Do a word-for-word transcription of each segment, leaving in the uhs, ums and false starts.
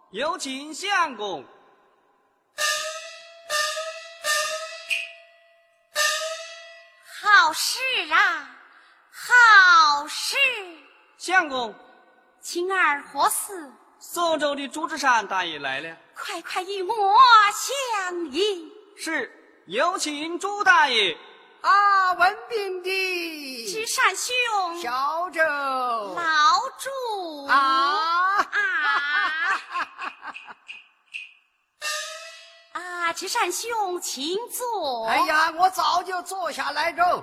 有请相公。 好事啊，好事！ 相公， 青儿何事？ 苏州的朱志山大爷来了， 快快与我相迎。 是，有请朱大爷。 啊，文彬的志山兄， 小周， 老朱啊啊啊！志山兄，请坐。 哎呀，我早就坐下来着。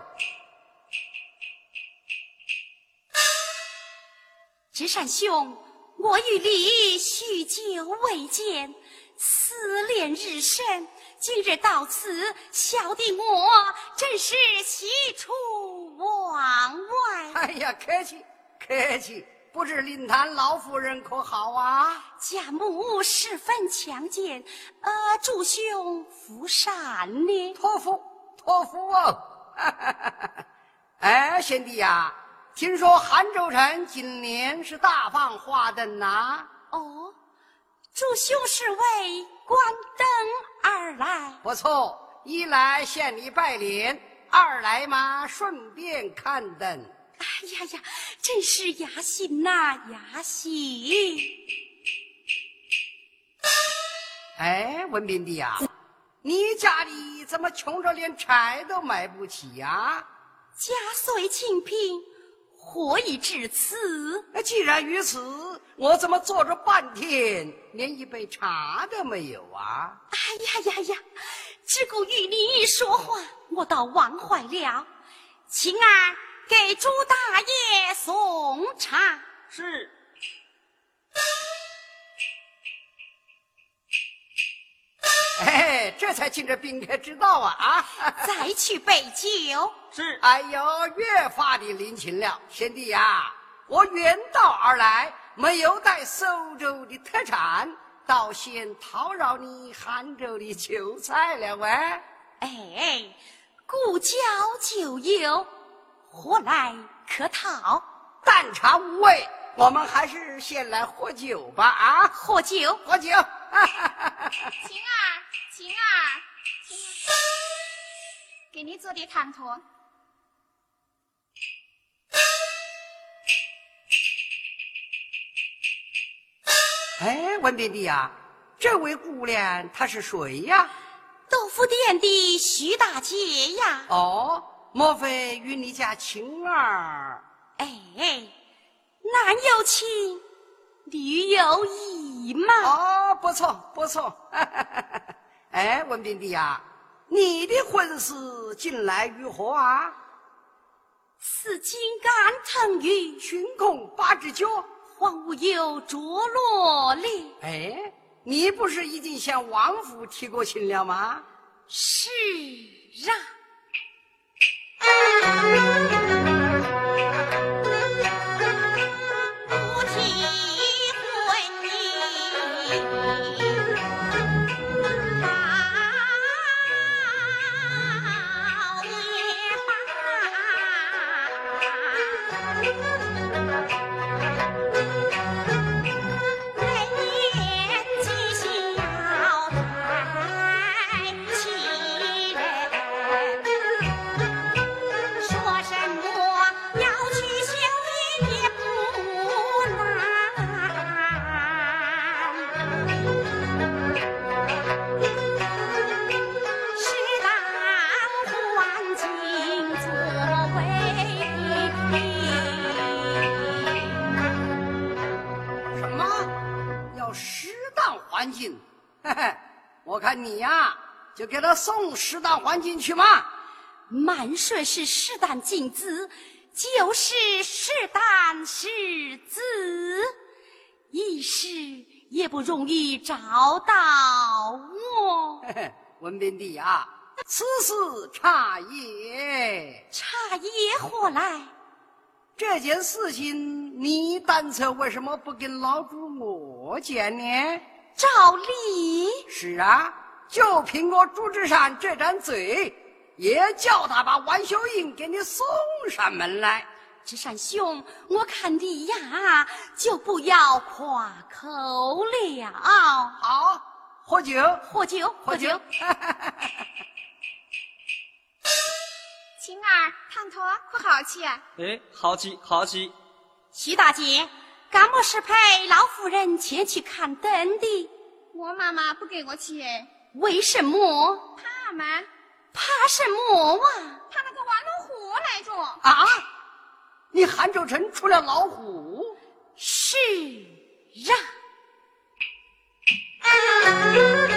志山兄，我与你许久未见，思念日深。今日到此，小弟我真是喜出望外。 哎呀，客气客气，不知灵坛老夫人可好啊？ 家母十分强健，呃，祝兄福善呢？ 托福托福哦。哎，贤弟呀，听说杭州城今年是大放花灯呐？ 哦，祝兄是为观灯而来。 不错，一来向你拜年，二来嘛顺便看灯。 哎呀呀，真是雅兴呐，雅兴！ 哎，文彬的呀，你家里怎么穷着连柴都买不起呀？ 家虽清贫，何以至此？ 既然如此，我怎么坐着半天连一杯茶都没有啊？ 哎呀呀呀，只顾与你说话，我倒忘怀了。晴儿，给朱大爷送茶。 是。 哎，这才进着宾客之道啊啊！ 再去备酒。 是。 哎呦，越发的殷勤了，贤弟呀，我远道而来，没有带苏州的特产，倒先讨扰你杭州的酒菜了喂。 哎，故交酒友，何来可讨？ 但茶无味，我们还是先来喝酒吧啊！ 喝酒， 喝酒。 晴儿，晴儿，晴儿，给你做点糖坨。 哎，文彬的呀，这位姑娘她是谁呀？ 豆腐店的徐大姐呀。 哦，莫非与你家晴儿？ 哎，男有情，女有意嘛。 哦，不错不错。哎，文彬的呀，你的婚事近来如何啊？ 似金竿腾云， 群空八只脚， 荒芜有着落哩。 哎，你不是已经向王府提过亲了吗？ 是啊。不提婚姻， 环境，嘿嘿，我看你呀，就给他送适当环境去嘛。 满说是适当尽子，就是适当是子，一时也不容易找到我。 嘿嘿，文彬弟啊，此事差也。 差也何来？ 这件事情，你当初为什么不跟老主我讲呢？ 照理是啊，就凭我朱志山这张嘴，也叫他把王秀英给你送上门来。 芝山兄，我看你呀，就不要夸口了。 好，喝酒， 喝酒，喝酒。 青儿，烫头可好吃？ 哎，好奇好奇。 徐大姐，干么是陪老夫人前去看灯的？ 我妈妈不给我去。 为什么？ 怕吗？ 怕什么啊？ 怕那个挖老虎来着。 啊！你杭州城出了老虎？ 是啊。